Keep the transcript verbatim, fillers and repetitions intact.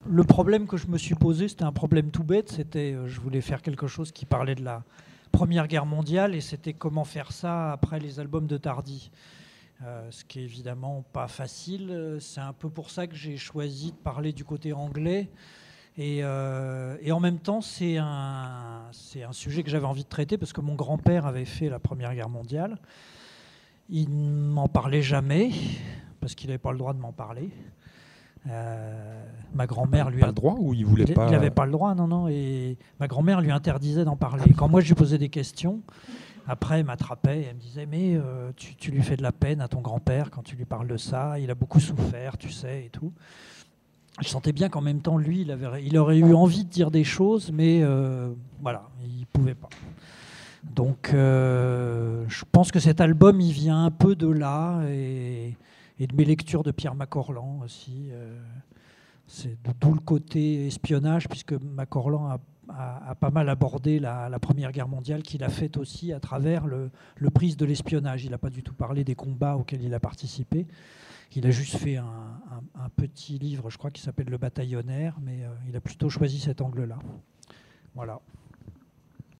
le problème que je me suis posé, c'était un problème tout bête. C'était, euh, je voulais faire quelque chose qui parlait de la Première Guerre mondiale, et c'était comment faire ça après les albums de Tardy. Euh, ce qui est évidemment pas facile. C'est un peu pour ça que j'ai choisi de parler du côté anglais. Et, euh, et en même temps, c'est un, c'est un sujet que j'avais envie de traiter parce que mon grand-père avait fait la Première Guerre mondiale. Il ne m'en parlait jamais parce qu'il n'avait pas le droit de m'en parler. Euh, ma grand-mère lui Pas a... le droit ou il voulait il, pas il n'avait pas le droit, non, non. Et ma grand-mère lui interdisait d'en parler. Quand moi je lui posais des questions, après elle m'attrapait et elle me disait mais euh, tu, tu lui fais de la peine à ton grand-père quand tu lui parles de ça. Il a beaucoup souffert, tu sais, et tout. Je sentais bien qu'en même temps, lui, il, avait, il aurait eu envie de dire des choses, mais euh, voilà, il ne pouvait pas. Donc, euh, je pense que cet album, il vient un peu de là, et, et de mes lectures de Pierre Macorlan aussi. Euh, c'est d'où le côté espionnage, puisque Macorlan a, a, a pas mal abordé la, la Première Guerre mondiale, qu'il a faite aussi à travers le, le prisme de l'espionnage. Il n'a pas du tout parlé des combats auxquels il a participé. Il a juste fait un, un, un petit livre, je crois, qui s'appelle Le Bataillonnaire, mais euh, il a plutôt choisi cet angle-là. Voilà.